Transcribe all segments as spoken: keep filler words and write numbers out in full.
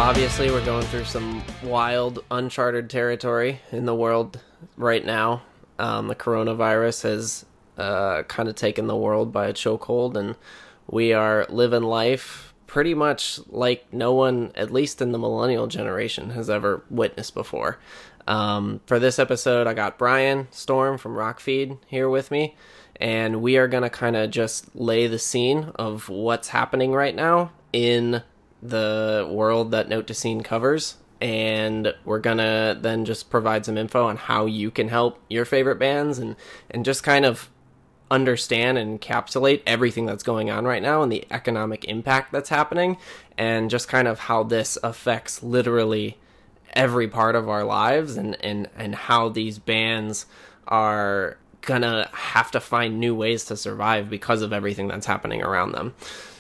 Obviously, we're going through some wild, uncharted territory in the world right now. Um, the coronavirus has uh, kind of taken the world by a chokehold, and we are living life pretty much like no one, at least in the millennial generation, has ever witnessed before. Um, for this episode, I got Brian Storm from Rockfeed here with me, and we are going to kind of just lay the scene of what's happening right now in the world that Note to Scene covers, and we're gonna then just provide some info on how you can help your favorite bands and and just kind of understand and encapsulate everything that's going on right now and the economic impact that's happening, and just kind of how this affects literally every part of our lives, and and and how these bands are gonna have to find new ways to survive because of everything that's happening around them.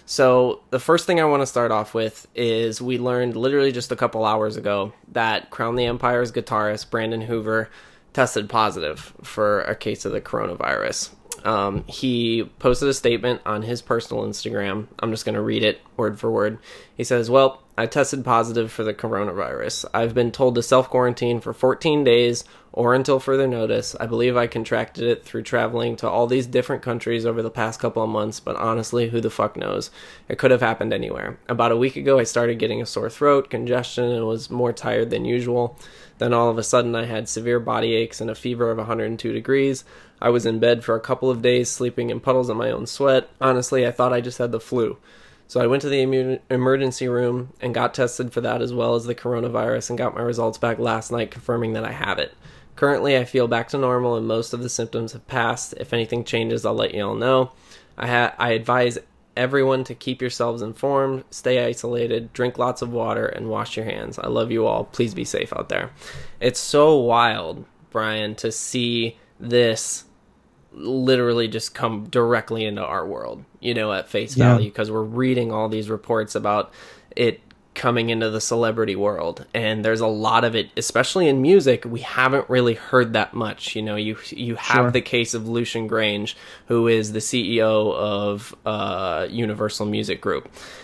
So the first thing I want to start off with is we learned literally just a couple hours ago that Crown the Empire's guitarist Brandon Hoover tested positive for a case of the coronavirus. Um, he posted a statement on his personal Instagram. I'm just going to read it word for word. He says, "Well, I tested positive for the coronavirus. I've been told to self-quarantine for fourteen days or until further notice. I believe I contracted it through traveling to all these different countries over the past couple of months, but honestly, who the fuck knows? It could have happened anywhere. About a week ago, I started getting a sore throat, congestion, and was more tired than usual. Then all of a sudden, I had severe body aches and a fever of one hundred two degrees. I was in bed for a couple of days, sleeping in puddles of my own sweat. Honestly, I thought I just had the flu. So I went to the immu- emergency room and got tested for that as well as the coronavirus and got my results back last night confirming that I have it. Currently, I feel back to normal and most of the symptoms have passed. If anything changes, I'll let you all know. I, ha- I advise everyone to keep yourselves informed, stay isolated, drink lots of water, and wash your hands. I love you all. Please be safe out there." It's so wild, Brian, to see this literally just come directly into our world, you know, at face Yeah. value, because we're reading all these reports about it coming into the celebrity world, and there's a lot of it, especially in music. We haven't really heard that much. You know, you you have Sure. the case of Lucian Grange, who is the C E O of uh, Universal Music Group,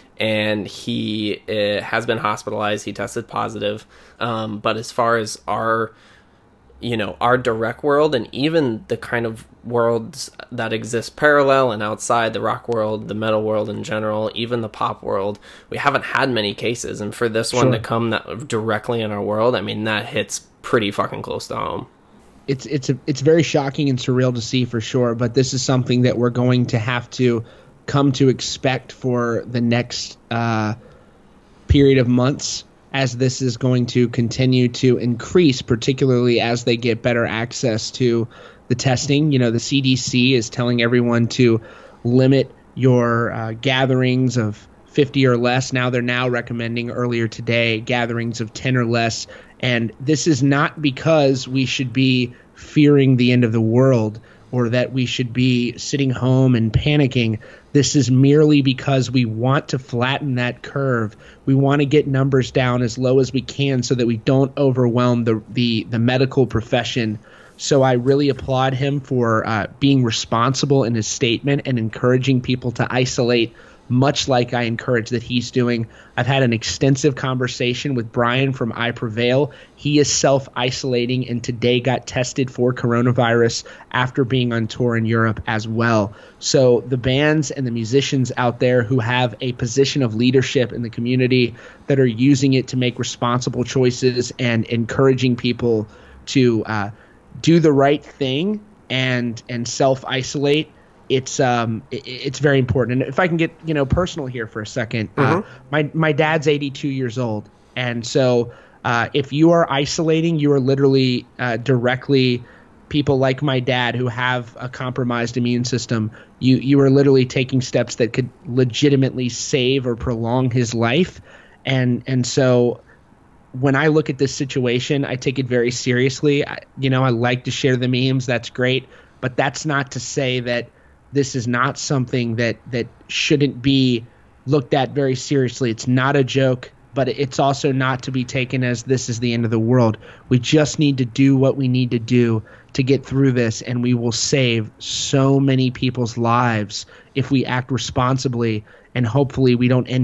and he uh, has been hospitalized. He tested positive, um, but as far as our you know, our direct world and even the kind of worlds that exist parallel and outside the rock world, the metal world in general, even the pop world, we haven't had many cases. And for this one Sure. to come that directly in our world, I mean, that hits pretty fucking close to home. It's it's a, it's very shocking and surreal to see for sure, but this is something that we're going to have to come to expect for the next uh, period of months, as this is going to continue to increase, particularly as they get better access to the testing. You know, the C D C is telling everyone to limit your uh, gatherings of fifty or less. Now they're now recommending, earlier today, gatherings of ten or less. And this is not because we should be fearing the end of the world or that we should be sitting home and panicking. This is merely because we want to flatten that curve. We want to get numbers down as low as we can so that we don't overwhelm the the, the medical profession. So I really applaud him for uh, being responsible in his statement and encouraging people to isolate, much like I encourage that he's doing. I've had an extensive conversation with Brian from I Prevail. He is self-isolating and today got tested for coronavirus after being on tour in Europe as well. So the bands and the musicians out there who have a position of leadership in the community that are using it to make responsible choices and encouraging people to uh, do the right thing and and self-isolate, it's um it, it's very important. And if I can get you know personal here for a second, Mm-hmm. uh, my my dad's eighty-two years old, and so uh, if you are isolating, you are literally uh, directly people like my dad who have a compromised immune system. You you are literally taking steps that could legitimately save or prolong his life, and and so. When I look at this situation, I take it very seriously. I, you know, I like to share the memes. That's great. But that's not to say that this is not something that, that shouldn't be looked at very seriously. It's not a joke, but it's also not to be taken as this is the end of the world. We just need to do what we need to do to get through this, and we will save so many people's lives if we act responsibly, and hopefully we don't end up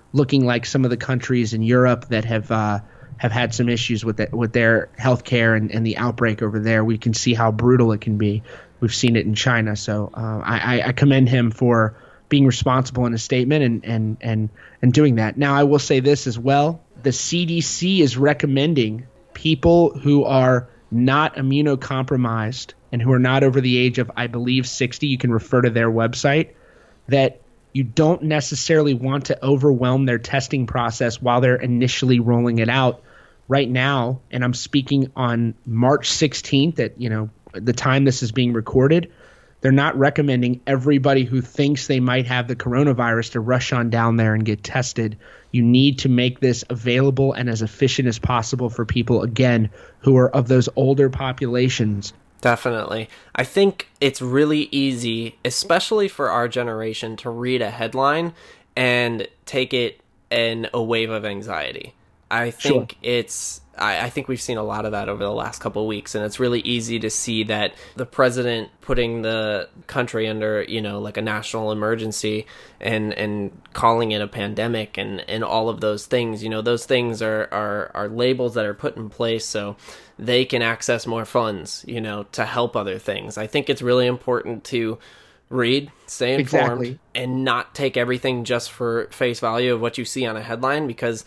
looking like some of the countries in Europe that have uh, have had some issues with the, with their healthcare and, and the outbreak over there. We can see how brutal it can be. We've seen it in China. So uh, I, I commend him for being responsible in his statement and, and, and, and doing that. Now, I will say this as well. The C D C is recommending people who are not immunocompromised and who are not over the age of, I believe, sixty, you can refer to their website, that you don't necessarily want to overwhelm their testing process while they're initially rolling it out right now. And I'm speaking on March sixteenth at, you know, the time this is being recorded. They're not recommending everybody who thinks they might have the coronavirus to rush on down there and get tested. You need to make this available and as efficient as possible for people, again, who are of those older populations. Definitely. I think it's really easy, especially for our generation, to read a headline and take it in a wave of anxiety. I think sure. it's I, I think we've seen a lot of that over the last couple of weeks, and it's really easy to see that the president putting the country under, you know, like a national emergency and and calling it a pandemic and, and all of those things, you know, those things are, are, are labels that are put in place so they can access more funds, you know, to help other things. I think it's really important to read, stay informed, exactly. and not take everything just for face value of what you see on a headline, because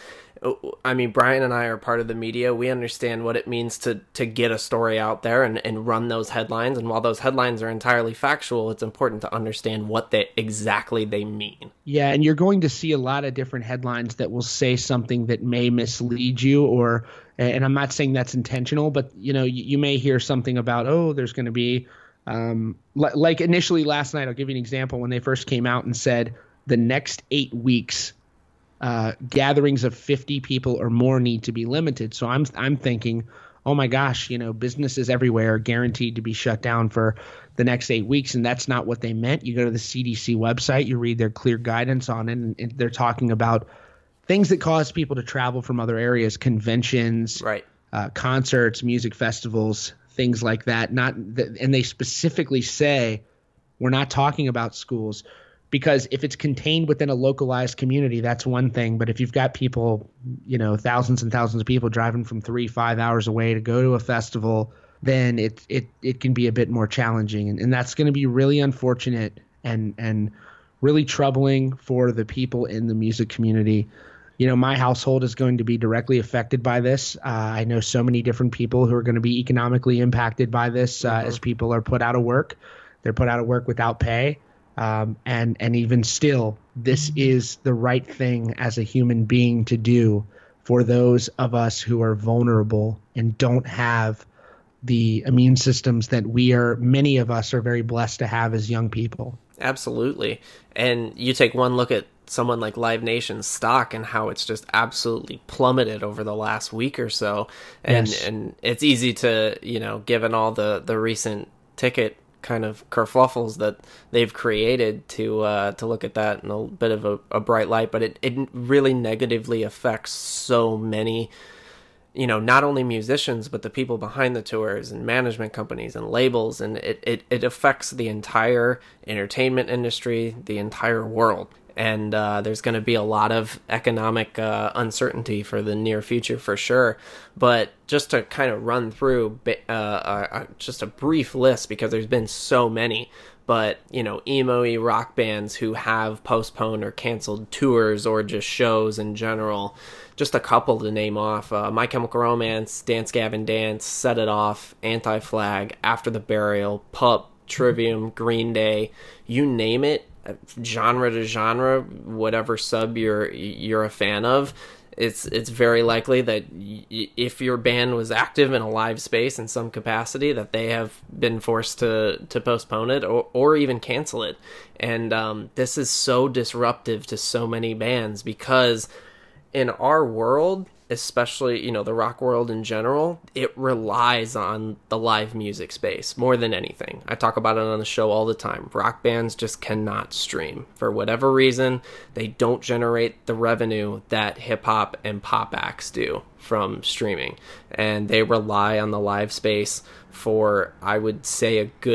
I mean, Brian and I are part of the media. We understand what it means to, to get a story out there and, and run those headlines. And while those headlines are entirely factual, it's important to understand what they exactly they mean. Yeah, and you're going to see a lot of different headlines that will say something that may mislead you, or, and I'm not saying that's intentional, but you know, you, you may hear something about, oh, there's going to be, um, l- like initially last night, I'll give you an example when they first came out and said the next eight weeks. Uh, gatherings of fifty people or more need to be limited. So I'm I'm thinking, oh my gosh, you know, businesses everywhere are guaranteed to be shut down for the next eight weeks, and that's not what they meant. You go to the C D C website, you read their clear guidance on it, and, and they're talking about things that cause people to travel from other areas, conventions, right, uh, concerts, music festivals, things like that. Not th- and they specifically say we're not talking about schools. Because if it's contained within a localized community, that's one thing. But if you've got people, you know, thousands and thousands of people driving from three, five hours away to go to a festival, then it it it can be a bit more challenging. And, and that's going to be really unfortunate and and really troubling for the people in the music community. You know, my household is going to be directly affected by this. Uh, I know so many different people who are going to be economically impacted by this uh, mm-hmm. as people are put out of work. They're put out of work without pay. Um, and, and even still, this is the right thing as a human being to do for those of us who are vulnerable and don't have the immune systems that we are, many of us are very blessed to have as young people. Absolutely. And you take one look at someone like Live Nation's stock and how it's just absolutely plummeted over the last week or so. And, yes. and it's easy to, you know, given all the, the recent ticket kind of kerfuffles that they've created to uh, to look at that in a bit of a, a bright light, but it, it really negatively affects so many, you know, not only musicians, but the people behind the tours and management companies and labels, and it, it, it affects the entire entertainment industry, the entire world. And uh, there's going to be a lot of economic uh, uncertainty for the near future for sure. But just to kind of run through uh, uh, just a brief list, because there's been so many, but, you know, emo-y rock bands who have postponed or canceled tours or just shows in general. Just a couple to name off. Uh, My Chemical Romance, Dance Gavin Dance, Set It Off, Anti-Flag, After the Burial, Pup, Trivium, Green Day, you name it. Genre to genre, whatever sub you're you're a fan of, it's it's very likely that y- if your band was active in a live space in some capacity, that they have been forced to to postpone it or or even cancel it. And um, this is so disruptive to so many bands, because in our world, especially, you know, the rock world in general, it relies on the live music space more than anything. I talk about it on the show all the time. Rock bands just cannot stream. For whatever reason, they don't generate the revenue that hip-hop and pop acts do from streaming. And they rely on the live space for, I would say, a good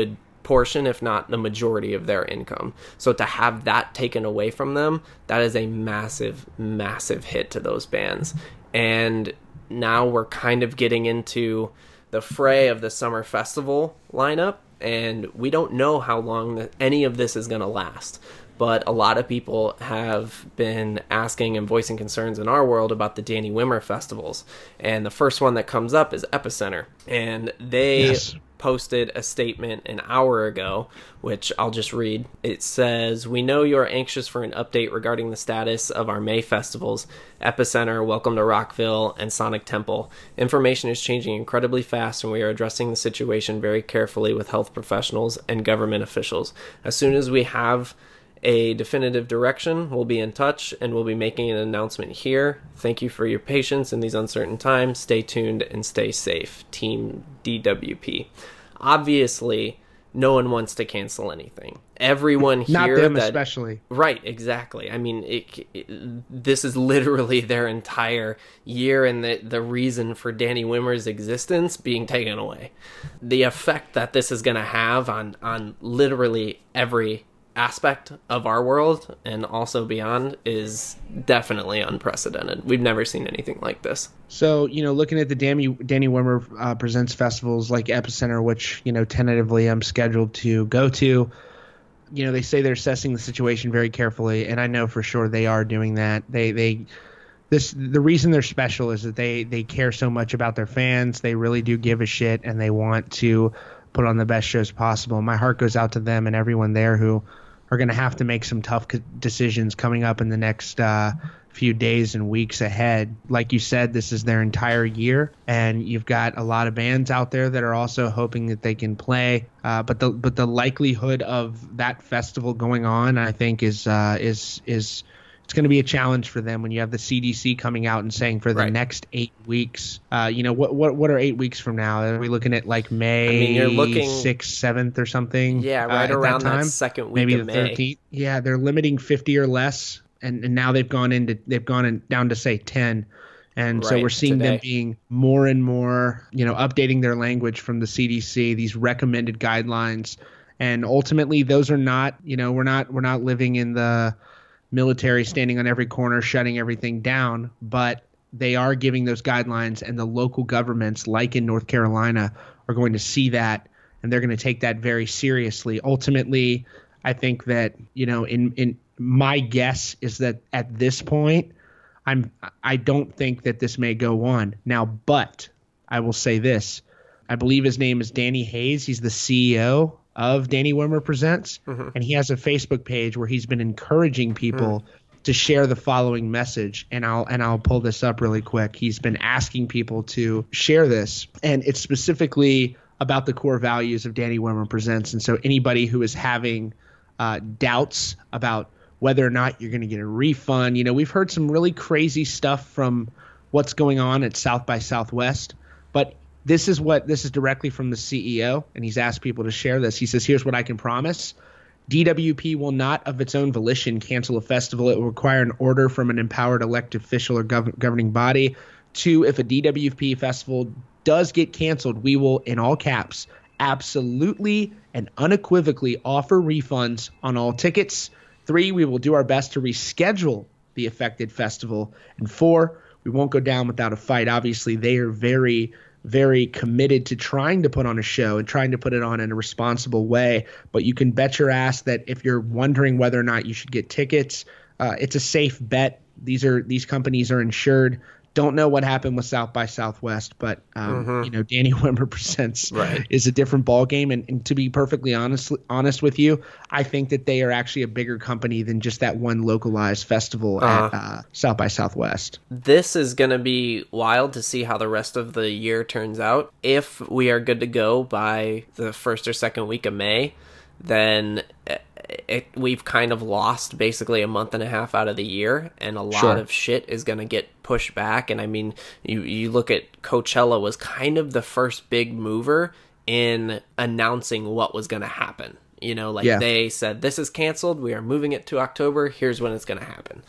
portion, if not the majority of their income. So to have that taken away from them, that is a massive, massive hit to those bands. And now we're kind of getting into the fray of the summer festival lineup, and we don't know how long the, any of this is going to last. But a lot of people have been asking and voicing concerns in our world about the Danny Wimmer festivals. And the first one that comes up is Epicenter. And they yes. posted a statement an hour ago, which I'll just read. It says, "We know you are anxious for an update regarding the status of our May festivals, Epicenter, Welcome to Rockville, and Sonic Temple. Information is changing incredibly fast, and we are addressing the situation very carefully with health professionals and government officials. As soon as we have a definitive direction, we'll be in touch, and we'll be making an announcement here. Thank you for your patience in these uncertain times. Stay tuned and stay safe. Team D W P." Obviously, no one wants to cancel anything. Everyone here, not them that, especially, right? Exactly. I mean, it, it, this is literally their entire year, and the the reason for Danny Wimmer's existence being taken away. The effect that this is going to have on on literally every aspect of our world and also beyond is definitely unprecedented. We've never seen anything like this. So, you know, looking at the Danny, Danny Wimmer uh, presents festivals like Epicenter, which, you know, tentatively I'm scheduled to go to, you know, they say they're assessing the situation very carefully, and I know for sure they are doing that. They, they, this, the reason they're special is that they, they care so much about their fans. They really do give a shit, and they want to put on the best shows possible. My heart goes out to them and everyone there who are going to have to make some tough decisions coming up in the next uh, few days and weeks ahead. Like you said, this is their entire year, and you've got a lot of bands out there that are also hoping that they can play. Uh, but the but the likelihood of that festival going on, I think, is uh, is is it's going to be a challenge for them when you have the C D C coming out and saying for the right. next eight weeks. Uh, you know, what what what are eight weeks from now? Are we looking at like May I mean, you're looking, sixth, seventh or something? Yeah, right uh, around that, time? that second week Maybe of the May. thirteenth. Yeah, they're limiting fifty or less, and, and now they've gone into they've gone in, down to say ten. And right, so we're seeing today. them being more and more, you know, updating their language from the C D C, these recommended guidelines. And ultimately, those are not, you know, we're not we're not living in the military standing on every corner shutting everything down, but they are giving those guidelines, and the local governments like in North Carolina are going to see that, and they're going to take that very seriously. Ultimately, I think that, you know, in in my guess is that at this point, I'm I don't think that this may go on now, but I will say this. I believe his name is Danny Hayes. He's the C E O of Danny Wimmer Presents, mm-hmm. and he has a Facebook page where he's been encouraging people mm. to share the following message, and I'll and I'll pull this up really quick. He's been asking people to share this, and it's specifically about the core values of Danny Wimmer Presents. And so anybody who is having uh, doubts about whether or not you're going to get a refund, you know, we've heard some really crazy stuff from what's going on at South by Southwest, but This is what this is directly from the C E O, and he's asked people to share this. He says, "Here's what I can promise. D W P will not of its own volition cancel a festival. It will require an order from an empowered elected official or gov- governing body. Two, if a D W P festival does get canceled, we will, in all caps, absolutely and unequivocally offer refunds on all tickets. Three, we will do our best to reschedule the affected festival. And four, we won't go down without a fight." Obviously, they are very very committed to trying to put on a show and trying to put it on in a responsible way. But you can bet your ass that if you're wondering whether or not you should get tickets, uh, it's a safe bet. These are these companies are insured. Don't know what happened with South by Southwest, but um, mm-hmm. you know, Danny Wimmer Presents right. is a different ballgame. And, and to be perfectly honest, honest with you, I think that they are actually a bigger company than just that one localized festival uh-huh. at uh, South by Southwest. This is going to be wild to see how the rest of the year turns out. If we are good to go by the first or second week of May, then it, it, we've kind of lost basically a month and a half out of the year, and a lot sure. of shit is going to get pushed back. And I mean, you, you look at Coachella was kind of the first big mover in announcing what was going to happen. You know, like yeah. they said, this is canceled. We are moving it to October. Here's when it's going to happen.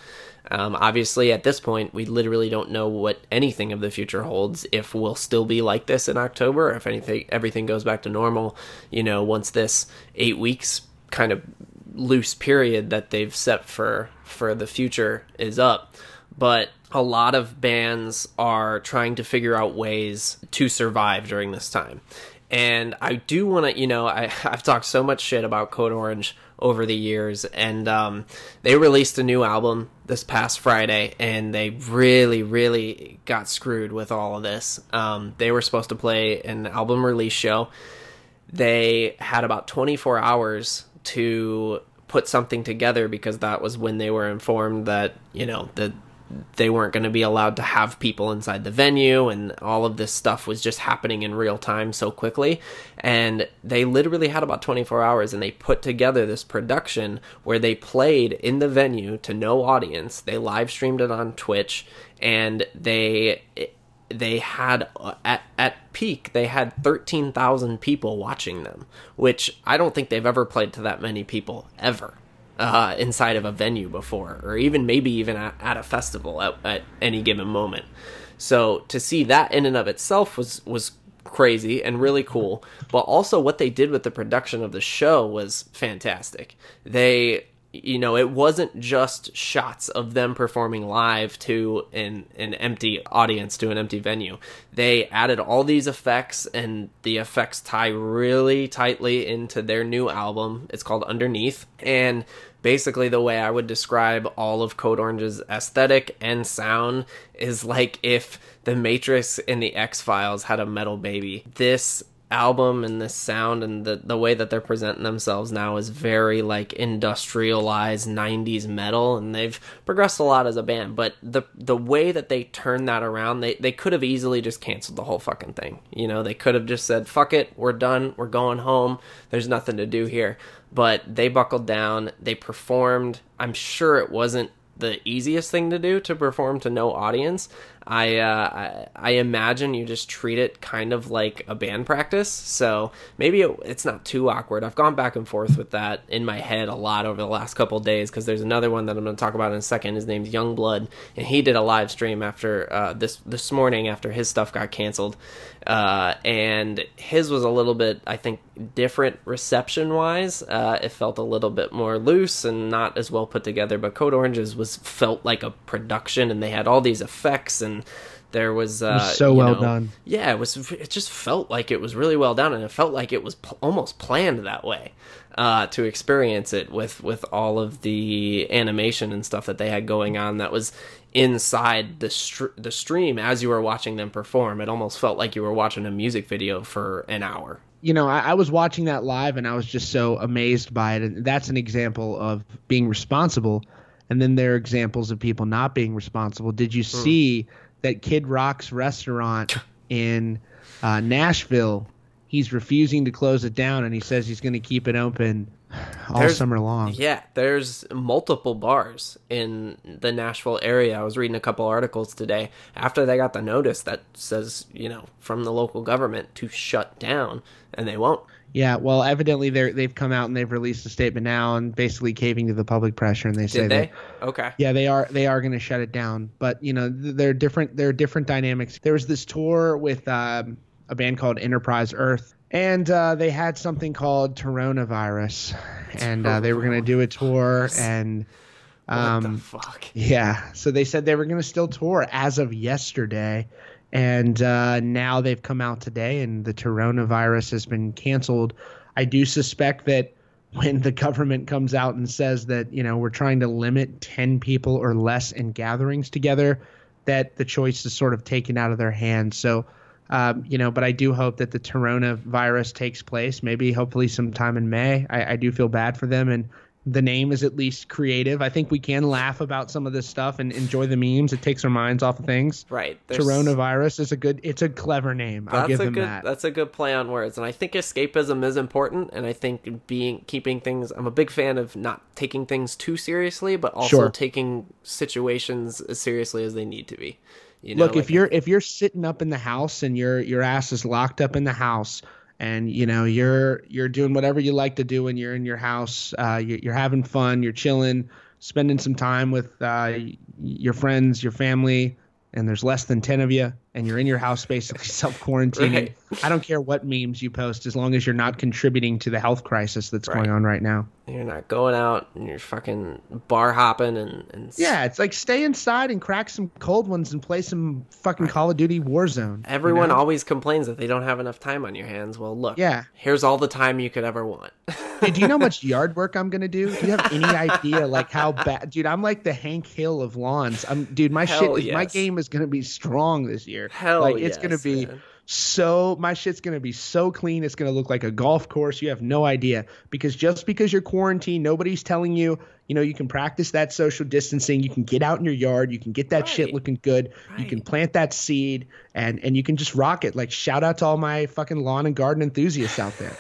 Um, obviously, at this point, we literally don't know what anything of the future holds. If we'll still be like this in October, or if anything, everything goes back to normal, you know, once this eight weeks kind of loose period that they've set for for the future is up. But a lot of bands are trying to figure out ways to survive during this time. And I do want to, you know, I, I've talked so much shit about Code Orange over the years, and um, they released a new album this past Friday, and they really, really got screwed with all of this. Um, they were supposed to play an album release show. They had about twenty-four hours to put something together because that was when they were informed that, you know, the they weren't going to be allowed to have people inside the venue, and all of this stuff was just happening in real time so quickly. And they literally had about twenty-four hours, and they put together this production where they played in the venue to no audience. They live streamed it on Twitch, and they they had at at peak they had thirteen thousand people watching them, which I don't think they've ever played to that many people ever. Uh, inside of a venue before, or even maybe even at, at a festival at, at any given moment. So to see that in and of itself was was crazy and really cool. But also what they did with the production of the show was fantastic. They, you know, it wasn't just shots of them performing live to an, an empty audience, to an empty venue. They added all these effects, and the effects tie really tightly into their new album. It's called Underneath. And basically the way I would describe all of Code Orange's aesthetic and sound is like if the Matrix and the X-Files had a metal baby. This album and this sound and the the way that they're presenting themselves now is very like industrialized nineties metal, and they've progressed a lot as a band. But the the way that they turned that around, they they could have easily just canceled the whole fucking thing. You know, they could have just said, fuck it, we're done, we're going home, there's nothing to do here. But they buckled down, they performed. I'm sure it wasn't the easiest thing to do, to perform to no audience. I, uh, I I imagine you just treat it kind of like a band practice, so maybe it, it's not too awkward. I've gone back and forth with that in my head a lot over the last couple of days, because there's another one that I'm going to talk about in a second. His name's Youngblood, and he did a live stream after uh, this this morning after his stuff got canceled, uh, and his was a little bit, I think, different reception-wise. Uh, it felt a little bit more loose and not as well put together, but Code Orange's was felt like a production, and they had all these effects, and there was, uh, it was so you well know, done. Yeah, it was. It just felt like it was really well done, and it felt like it was p- almost planned that way, uh, to experience it with with all of the animation and stuff that they had going on. That was inside the str- the stream as you were watching them perform. It almost felt like you were watching a music video for an hour. You know, I, I was watching that live, and I was just so amazed by it. And that's an example of being responsible. And then there are examples of people not being responsible. Did you Mm. see that Kid Rock's restaurant in uh, Nashville? He's refusing to close it down, and he says he's going to keep it open all There's- summer long. Yeah, there's multiple bars in the Nashville area. I was reading a couple articles today after they got the notice that says, you know, from the local government to shut down, and they won't. Yeah, well, evidently they're they've come out and they've released a statement now, and basically caving to the public pressure, and they say Did they? that Okay. yeah, they are they are going to shut it down. But you know, th- there are different there are different dynamics. There was this tour with um, a band called Enterprise Earth, and uh, they had something called Coronavirus, and uh, they were going to do a tour, and um, What the fuck? yeah, so they said they were going to still tour as of yesterday. And uh, now they've come out today, and the coronavirus has been canceled. I do suspect that when the government comes out and says that, you know, we're trying to limit ten people or less in gatherings together, that the choice is sort of taken out of their hands. So, um, you know, but I do hope that the coronavirus takes place, maybe hopefully sometime in May. I, I do feel bad for them, and the name is at least creative. I think we can laugh about some of this stuff and enjoy the memes. It takes our minds off of things. Right. There's- Coronavirus is a good, it's a clever name. I'll That's give a them good. that. That's a good play on words, and I think escapism is important. And I think being keeping things. I'm a big fan of not taking things too seriously, but also Sure. taking situations as seriously as they need to be. You know, Look, if like- you're if you're sitting up in the house and your your ass is locked up in the house, and you know you're you're doing whatever you like to do when you're in your house, uh, you're, you're having fun, you're chilling, spending some time with uh, your friends, your family, and there's less than ten of you, and you're in your house basically self-quarantining. Right. I don't care what memes you post as long as you're not contributing to the health crisis that's Right. going on right now. You're not going out and you're fucking bar hopping and, and Yeah, it's like stay inside and crack some cold ones and play some fucking Call of Duty Warzone. everyone you know? always complains that they don't have enough time on your hands. Well, look, Yeah. here's all the time you could ever want. Dude, do you know how much yard work I'm gonna do? Do you have any idea like how bad? Dude, I'm like the Hank Hill of lawns. I'm, dude, my Hell shit, my yes. game is gonna be strong this year. Hell like it's yes, gonna be man. so. My shit's gonna be so clean. It's gonna look like a golf course. You have no idea because just because you're quarantined, nobody's telling you. You know, you can practice that social distancing. You can get out in your yard. You can get that shit Right. looking good. You can Right. plant that seed, and and you can just rock it. Like shout out to all my fucking lawn and garden enthusiasts out there.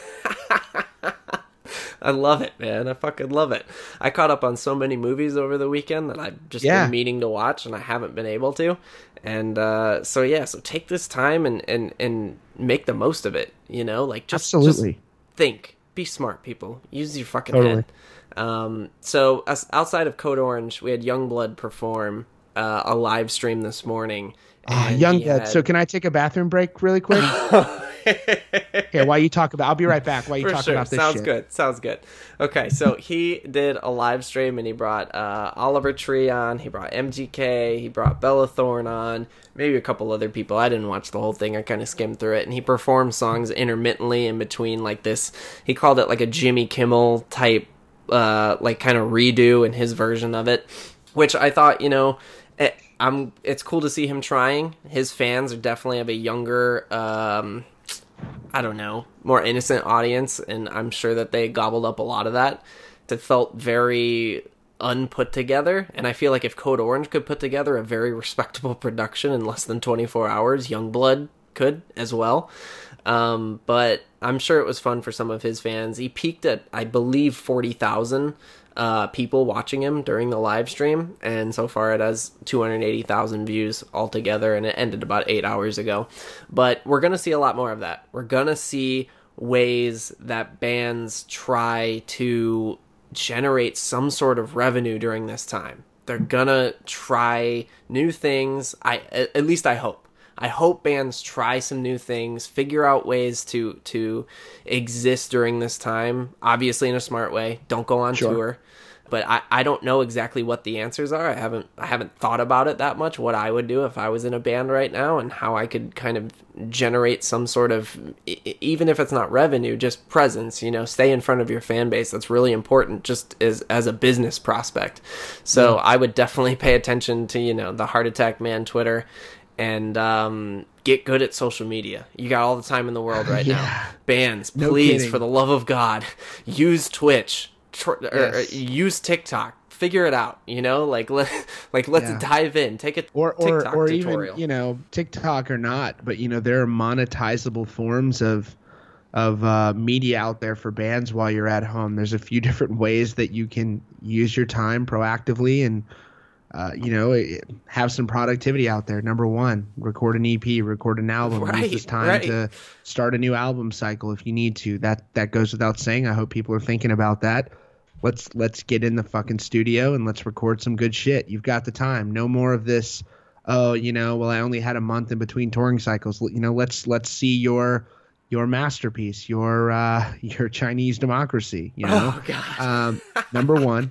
I love it, man. I fucking love it. I caught up on so many movies over the weekend that I've just Yeah. been meaning to watch and I haven't been able to. And uh, so yeah, so take this time and, and, and make the most of it. You know, like just Absolutely. just think, be smart, people. Use your fucking Totally. head. Um, so as, outside of Code Orange, we had Youngblood perform uh, a live stream this morning. Ah, and young he blood. had- So can I take a bathroom break really quick? Here, while you talk about, I'll be right back. While you For talk sure. about this Sounds shit. good. Sounds good. Okay, so he did a live stream and he brought uh, Oliver Tree on. He brought M G K. He brought Bella Thorne on. Maybe a couple other people. I didn't watch the whole thing. I kind of skimmed through it. And he performed songs intermittently in between, like this. He called it like a Jimmy Kimmel type, uh, like kind of redo in his version of it, which I thought, you know, it, I'm. It's cool to see him trying. His fans are definitely of a younger. Um, I don't know, more innocent audience, and I'm sure that they gobbled up a lot of that. It felt very unput together, and I feel like if Code Orange could put together a very respectable production in less than twenty-four hours, Youngblood could as well. Um, but I'm sure it was fun for some of his fans. He peaked at, I believe, forty thousand uh, people watching him during the live stream, and so far it has two hundred eighty thousand views altogether, and it ended about eight hours ago. But we're going to see a lot more of that. We're going to see ways that bands try to generate some sort of revenue during this time. They're going to try new things. I at least I hope. I hope bands try some new things, figure out ways to to exist during this time, obviously in a smart way. Don't go on Sure. tour. But I, I don't know exactly what the answers are. I haven't I haven't thought about it that much, what I would do if I was in a band right now and how I could kind of generate some sort of, even if it's not revenue, just presence, you know, stay in front of your fan base. That's really important just as, as a business prospect. So Yeah. I would definitely pay attention to, you know, the Heart Attack Man Twitter and um, get good at social media. You got all the time in the world right Yeah. now. Bands, No please, kidding. for the love of God, use Twitch. Tr- or, or Yes. use TikTok. Figure it out. You know, like let like let's Yeah. dive in. Take a Or or TikTok or tutorial. even, you know, TikTok or not, but you know, there are monetizable forms of of uh, media out there for bands while you're at home. There's a few different ways that you can use your time proactively and uh, you know, it- have some productivity out there. Number one, record an E P, record an album. Right, Use this time right. to start a new album cycle if you need to. That that goes without saying. I hope people are thinking about that. Let's let's get in the fucking studio and let's record some good shit. You've got the time. No more of this. Oh, you know, well, I only had a month in between touring cycles. You know, let's let's see your your masterpiece, your uh, your Chinese democracy. You know, Oh God. um, number one.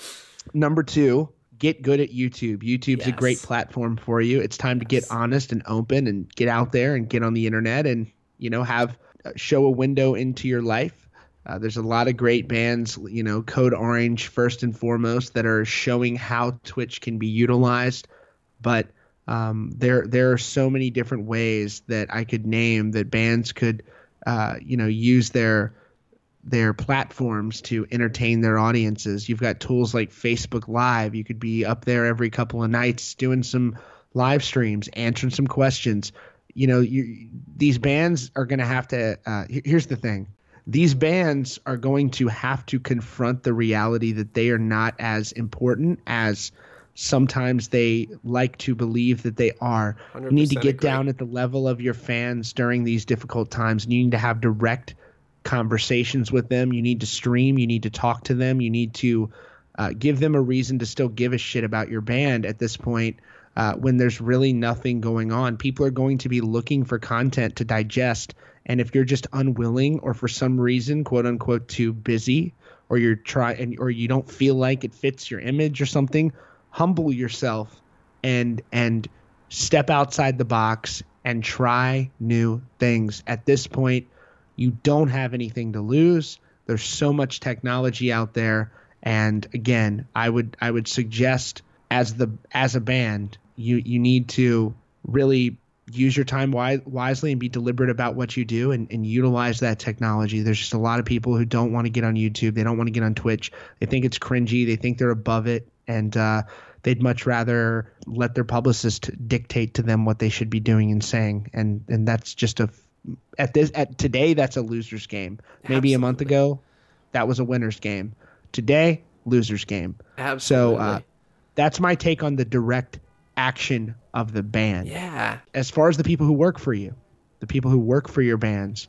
Number two, get good at YouTube. YouTube's a great Yes. platform for you. It's time to get Yes. honest and open and get out there and get on the internet and, you know, have uh, show a window into your life. Uh, there's a lot of great bands, you know, Code Orange first and foremost, that are showing how Twitch can be utilized. But um, there there are so many different ways that I could name that bands could, uh, you know, use their their platforms to entertain their audiences. You've got tools like Facebook Live. You could be up there every couple of nights doing some live streams, answering some questions. You know, you, these bands are going to have to uh, – here's the thing. These bands are going to have to confront the reality that they are not as important as sometimes they like to believe that they are. You need to get agree. down at the level of your fans during these difficult times, and you need to have direct conversations with them. You need to stream. You need to talk to them. You need to uh, give them a reason to still give a shit about your band at this point uh, when there's really nothing going on. People are going to be looking for content to digest. And if you're just unwilling or for some reason, quote unquote, too busy, or you're trying, or you don't feel like it fits your image or something, humble yourself and and step outside the box and try new things. At this point, you don't have anything to lose. There's so much technology out there, and again, I would I would suggest as the as a band, you you need to really use your time wi- wisely and be deliberate about what you do, and, and utilize that technology. There's just a lot of people who don't want to get on YouTube. They don't want to get on Twitch. They think it's cringy. They think they're above it, and uh, they'd much rather let their publicist dictate to them what they should be doing and saying. And and that's just a at this at today that's a loser's game. Maybe Absolutely. A month ago, that was a winner's game. Today, loser's game. Absolutely. So uh, that's my take on the direct action of the band. Yeah. As far as the people who work for you, the people who work for your bands,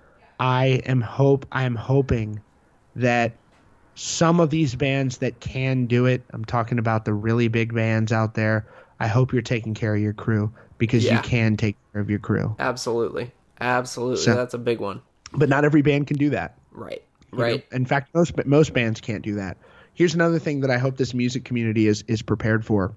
I am hope I am hoping that some of these bands that can do it, I'm talking about the really big bands out there, I hope you're taking care of your crew, because yeah. you can take care of your crew. Absolutely. Absolutely. So, that's a big one. But not every band can do that. Right. You right. know? In fact, most most bands can't do that. Here's another thing that I hope this music community is is prepared for.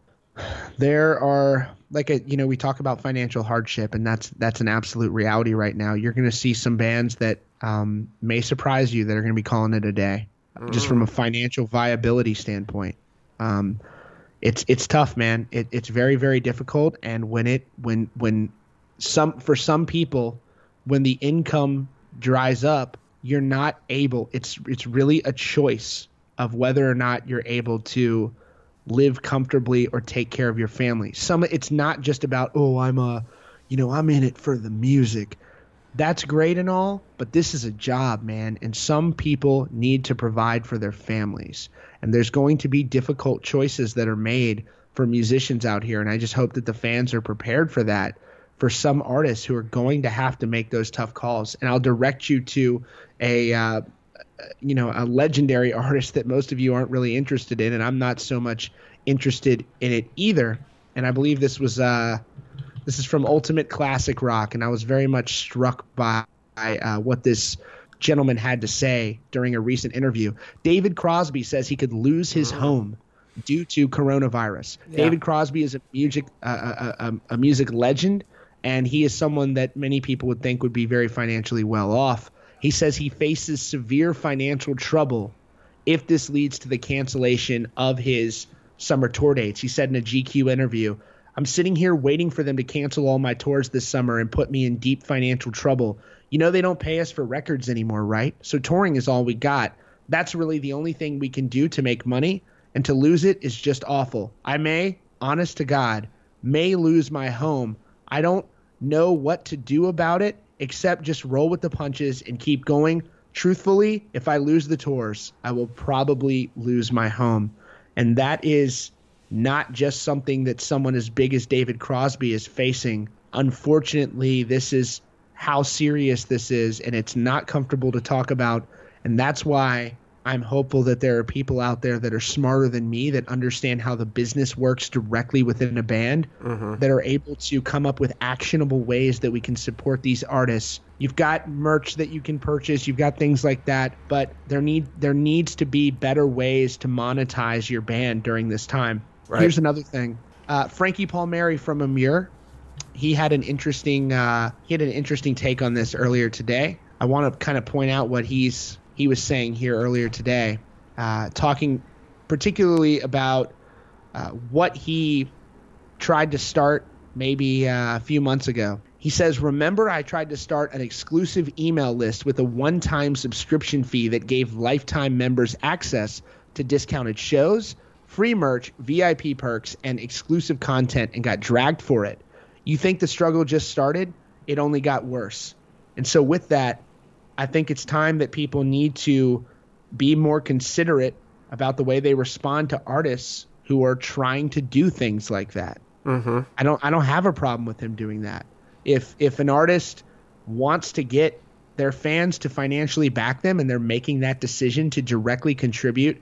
There are, like, a, you know, we talk about financial hardship, and that's that's an absolute reality right now. You're going to see some bands that um, may surprise you that are going to be calling it a day, mm. just from a financial viability standpoint. Um, it's it's tough, man. It, it's very very difficult, and when it when when some for some people, when the income dries up, you're not able. It's it's really a choice of whether or not you're able to live comfortably or take care of your family. Some it's not just about, oh, I'm a, you know, I'm in it for the music. That's great and all, but this is a job, man, and some people need to provide for their families. And there's going to be difficult choices that are made for musicians out here, and I just hope that the fans are prepared for that. For some artists who are going to have to make those tough calls. And I'll direct you to a uh, you know, a legendary artist that most of you aren't really interested in, and I'm not so much interested in it either. And I believe this was uh, this is from Ultimate Classic Rock, and I was very much struck by uh, what this gentleman had to say during a recent interview. David Crosby says he could lose his home due to coronavirus. Yeah. David Crosby is a music uh, a, a, a music legend, and he is someone that many people would think would be very financially well off. He says he faces severe financial trouble if this leads to the cancellation of his summer tour dates. He said in a G Q interview, I'm sitting here waiting for them to cancel all my tours this summer and put me in deep financial trouble. You know they don't pay us for records anymore, right? So touring is all we got. That's really the only thing we can do to make money, and to lose it is just awful. I may, honest to God, may lose my home. I don't know what to do about it, except just roll with the punches and keep going. Truthfully, if I lose the tours, I will probably lose my home. And that is not just something that someone as big as David Crosby is facing. Unfortunately, this is how serious this is, and it's not comfortable to talk about. And that's why I'm hopeful that there are people out there that are smarter than me, that understand how the business works directly within a band, mm-hmm. that are able to come up with actionable ways that we can support these artists. You've got merch that you can purchase, you've got things like that, but there need there needs to be better ways to monetize your band during this time. Right. Here's another thing. Uh, Frankie Palmieri from Amur, he had an interesting uh, he had an interesting take on this earlier today. I want to kind of point out what he's he was saying here earlier today, uh, talking particularly about uh, what he tried to start maybe uh, a few months ago. He says, remember I tried to start an exclusive email list with a one-time subscription fee that gave lifetime members access to discounted shows, free merch, V I P perks, and exclusive content, and got dragged for it. You think the struggle just started? It only got worse. And so with that, I think it's time that people need to be more considerate about the way they respond to artists who are trying to do things like that. Mm-hmm. I don't I don't have a problem with him doing that. If if an artist wants to get their fans to financially back them, and they're making that decision to directly contribute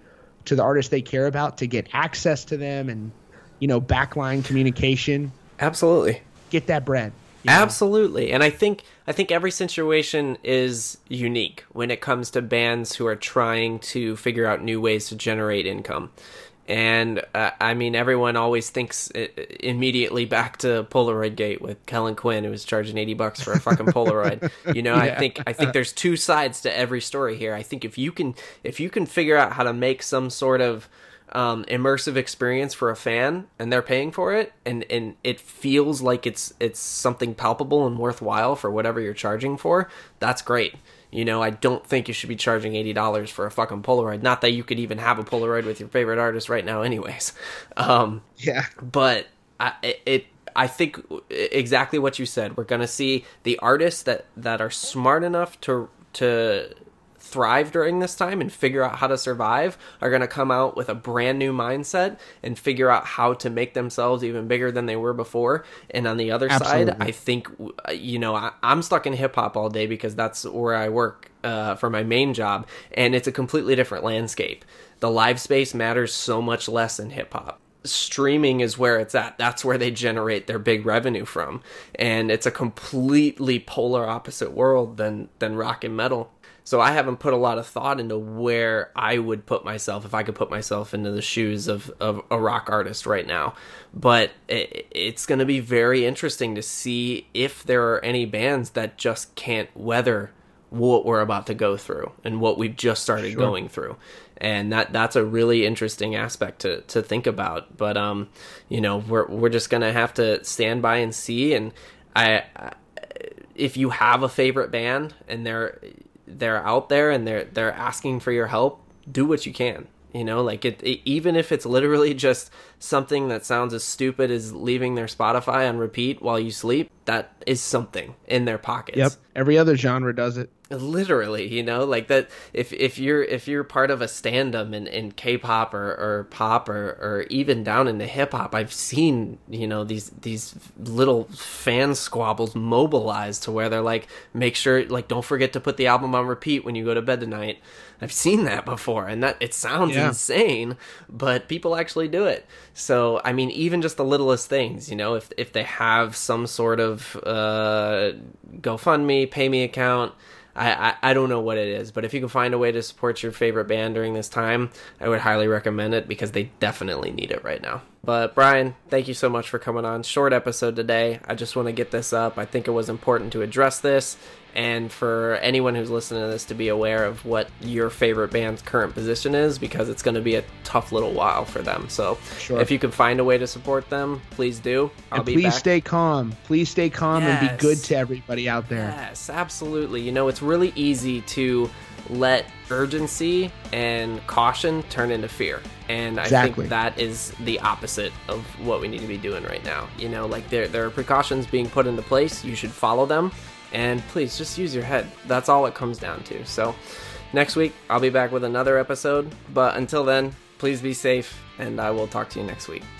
to the artists they care about to get access to them and, you know, backline communication. Absolutely. Get that bread. You know? Absolutely. And I think I think every situation is unique when it comes to bands who are trying to figure out new ways to generate income. And uh, I mean, everyone always thinks immediately back to Polaroid Gate with Kellen Quinn, who was charging eighty bucks for a fucking Polaroid. You know, yeah. I think I think there's two sides to every story here. I think if you can if you can figure out how to make some sort of um, immersive experience for a fan, and they're paying for it, and, and it feels like it's it's something palpable and worthwhile for whatever you're charging for, that's great. You know, I don't think you should be charging eighty dollars for a fucking Polaroid. Not that you could even have a Polaroid with your favorite artist right now anyways. Um, yeah. But I, it, I think exactly what you said. We're going to see the artists that, that are smart enough to to thrive during this time and figure out how to survive are going to come out with a brand new mindset and figure out how to make themselves even bigger than they were before. And on the other Absolutely. side, I think, you know, I, I'm stuck in hip hop all day because that's where I work uh, for my main job. And it's a completely different landscape. The live space matters so much less than hip hop. Streaming is where it's at. That's where they generate their big revenue from. And it's a completely polar opposite world than, than rock and metal. So I haven't put a lot of thought into where I would put myself if I could put myself into the shoes of, of a rock artist right now. But it, it's going to be very interesting to see if there are any bands that just can't weather what we're about to go through and what we've just started sure. going through. And that that's a really interesting aspect to, to think about. But, um, you know, we're we're just going to have to stand by and see. And I, I if you have a favorite band and they're they're out there and they're they're asking for your help, do what you can. You know, like it, it even if it's literally just something that sounds as stupid as leaving their Spotify on repeat while you sleep, that is something in their pockets. Yep. Every other genre does it. Literally, you know, like that. If if you're if you're part of a stand-up in, in K-pop or, or pop or, or even down into hip-hop, I've seen, you know, these these little fan squabbles mobilized to where they're like, make sure, like, don't forget to put the album on repeat when you go to bed tonight. I've seen that before, and that it sounds yeah. insane, but people actually do it. So, I mean, even just the littlest things, you know, if if they have some sort of uh, GoFundMe, pay me account. I, I, I don't know what it is, but if you can find a way to support your favorite band during this time, I would highly recommend it because they definitely need it right now. But Brian, thank you so much for coming on. Short episode today. I just want to get this up. I think it was important to address this, and for anyone who's listening to this to be aware of what your favorite band's current position is, because it's going to be a tough little while for them. So sure. If you can find a way to support them, please do. I'll and be please back. stay calm. Please stay calm yes. and be good to everybody out there. Yes, absolutely. You know, it's really easy to let urgency and caution turn into fear. And I exactly. think that is the opposite of what we need to be doing right now. You know, like there there are precautions being put into place. You should follow them. And please, just use your head. That's all it comes down to. So next week, I'll be back with another episode. But until then, please be safe, and I will talk to you next week.